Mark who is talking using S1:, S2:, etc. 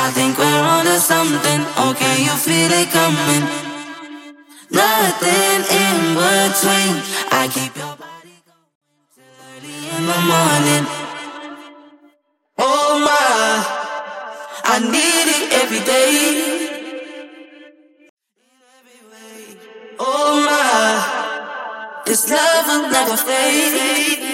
S1: I think we're onto something. Oh, can you feel it coming? Nothing in between. I keep your body going till early in the morning. Oh my, I need it every day. Oh my, this love will never fade.